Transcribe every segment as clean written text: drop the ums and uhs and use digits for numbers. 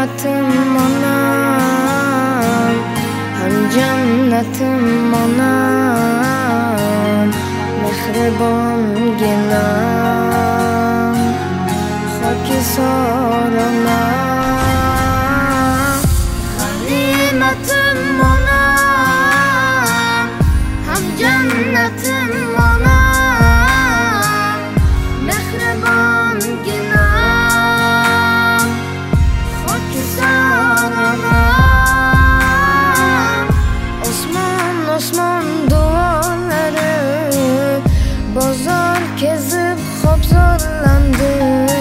G'animatim onam, ham jannatim onam, mehribonginam, xokisor onam. G'animatim onam, ham jannatim onam, mehribonginam, xokisor onam. Osmon osmon duolari bozor kezib xo'p zo'rlandi.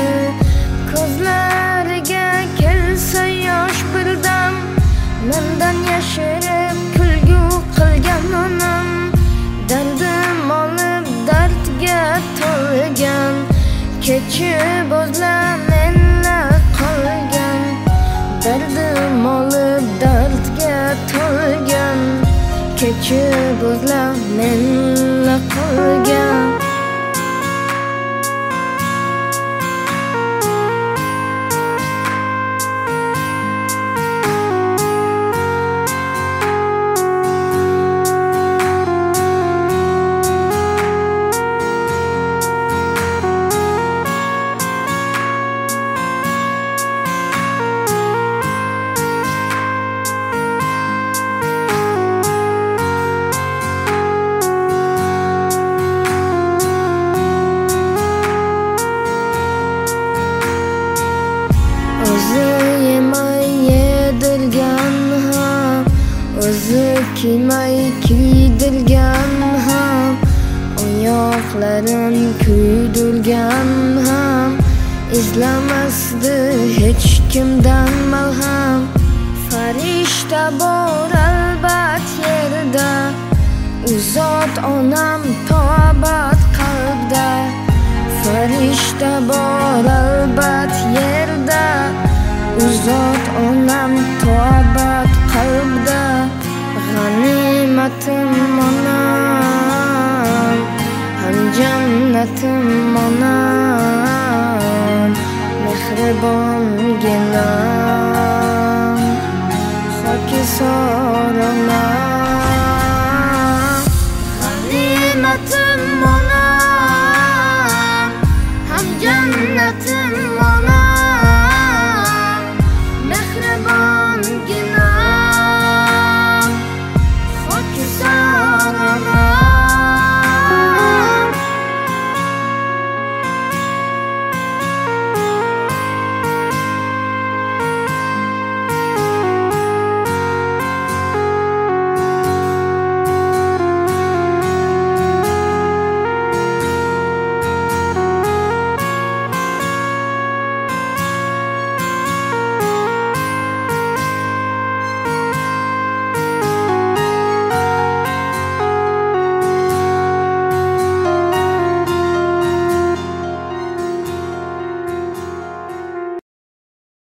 Ko'zlariga kelsa yosh birdan, mendan yashirib kulgu qilgan onam. Dardim olib dardga to'lgan, kechib o'zla menla qolgan. Dardim olib dardga to'lgan, kechib o'zla menla qolgan. O'zi yemay yedirgan ham, o'zi kiymay kiydirgan ham, oyoqlarin kuydirgan ham, izlamasdi hech kimdan malham. Farishta bor albat yerda, u zot onam tobat qalbda. Farishta bor albat yerda, u zot onam tobat qalbda. G'animatim onam, ham jannatim onam, mehribonginam, xokisor onam. G'animatim onam, ham jannatim onam.